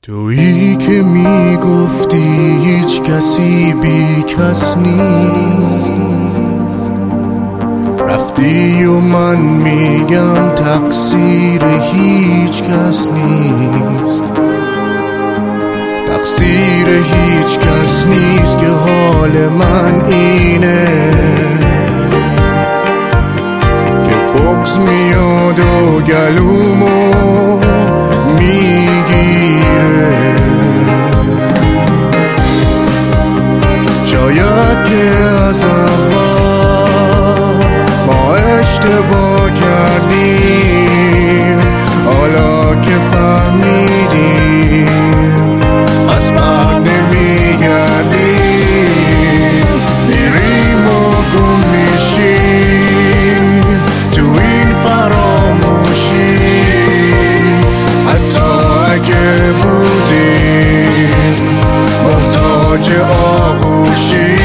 تویی که میگفتی هیچ کسی بی کس نیست، رفتی و من میگم تقصیر هیچ کس نیست. تقصیر هیچ کس نیست که حال من اینه که بغض میاد و گلومو میگیره. شاید که از اول ما اشتباه کردیم، حالا که فهمیدیم از بر نمیگردیم، میریم و گم میشیم تو این فراموشی. حتی اگه بودیم محتاج آغوشی.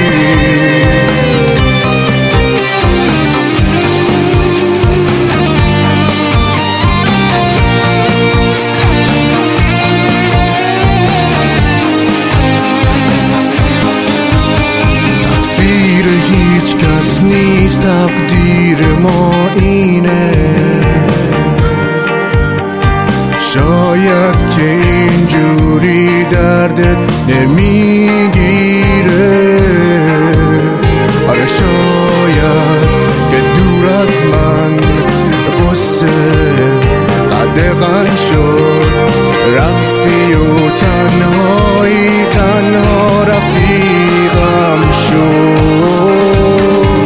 تقصیر هیچ کس نیست، تقدیر ما اینه. شاید که اینجوری دردت نمیگیره. آره شاید که دور از من قصه قدغن شد، رفتی و تنهایی تنها رفیقم شد.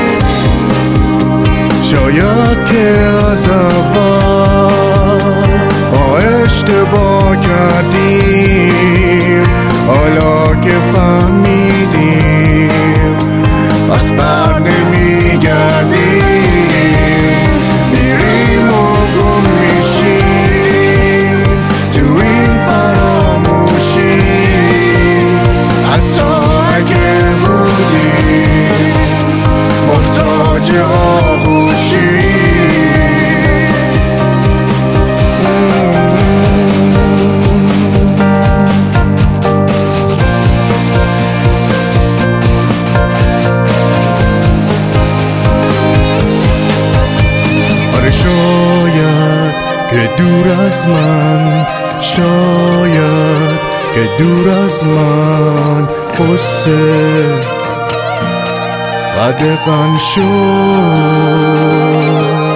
شاید که از اول ما اشتباه کردیم، حالا که فهمیدیم پس بر نمیگردیم، میریم و گم میشیم تو این فراموشی. حتی اگه بودیم محتاج آغوشی. شاید که دور از من، شاید که دور از من قصه قدغن شد.